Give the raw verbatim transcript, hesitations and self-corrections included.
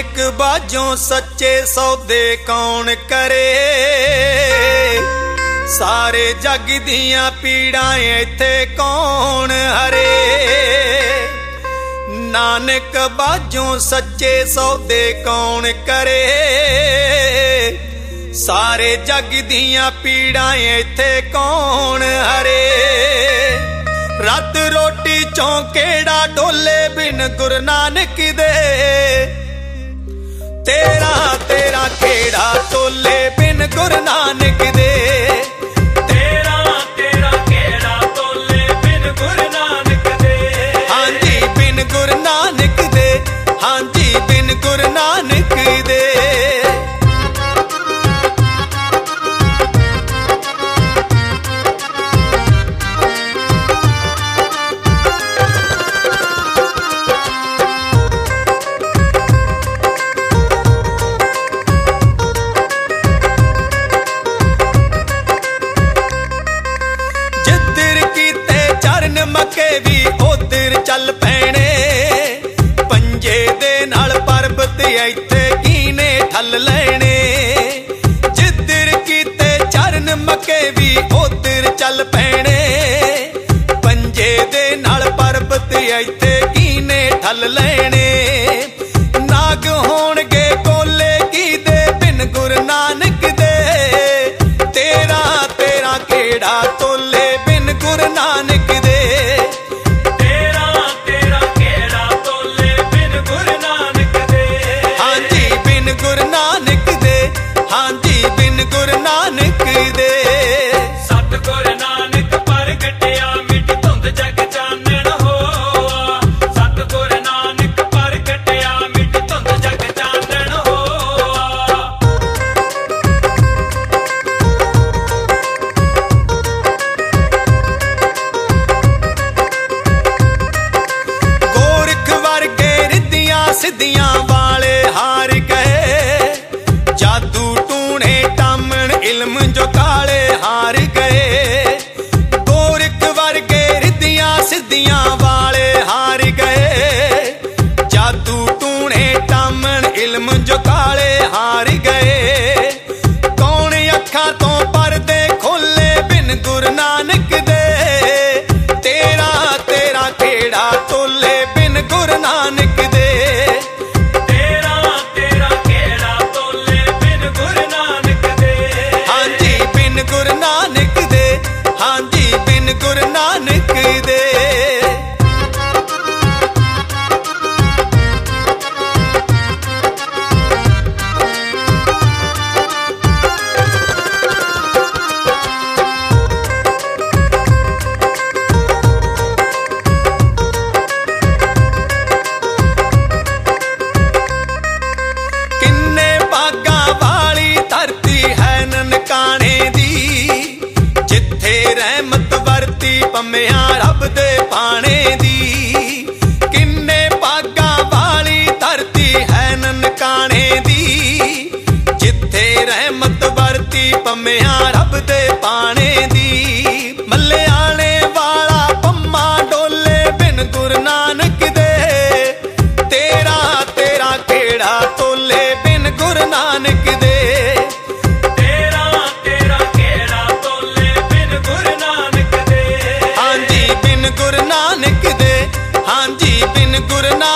नानक बाजों सच्चे सौदे कौन करे, सारे जग दियां पीड़ां इत्थे कौन हरे। नानक बाजों सच्चे सौदे कौन करे, सारे जग दियां पीड़ां इत्थे कौन हरे। रात रोटी चों केड़ा डोले बिन गुरु नानक दे, तेरा तेरा केड़ा टोले बिन गुरु नानक दे। तेरा तेरा केड़ा टोले बिन गुरु नानक दे। हाँ जी बिन गुरु नानक दे, हाँ जी बिन गुरु नानक दे। मके भी उधर चल पैने, पंजे दे नाल पर्वत इत्थे कीने ठल लेने। जिधर कीते चरण मके भी उधर चल पैने, पंजे दे नाल पर्वत इत्थे कीने ठल लेने। नाग होणगे कोले की दे बिन गुरु नानक दे, तेरा तेरा केड़ा तोले बिन गुरु नानक दे। गुरु नानक दे सतगुरु नानक प्रगटिया मिट धुंध जग चानण होआ। सतगुरु नानक प्रगटिया मिट धुंध जग चानण होआ। गोरख वर्गे रिद्धियां सिद्धियां वाले हार गए, जादू टूणे टामण इल्म जो काले हार गए। गोरख वर्गे रिद्धियां सिद्धियां वाले हार गए, जादू टूणे टामण इल्म जो काले हार गए। कौन अखां तो परदे खोले बिन गुरु नानक दे, तेरा तेरा केड़ा तोले बिन गुरु नानक दे। गुरु नानक दे, हाँ जी बिन गुरु नानक दे। किन्ने भागा वाली धरती है ननकाने दी, जिथे रहमत वरती पम्मिया रब दे पाने दी। किन्ने भागा वाली धरती है ननकाने दी, जिथे रहमत वरती पम्मिया रब दे पाने दी। मल्ले आने वाला पम्मा डोले बिन गुरु नानक दे, तेरा तेरा केड़ा तोले बिन गुरु नानक दे। गुरु नानक दे, हाँ जी बिन गुरु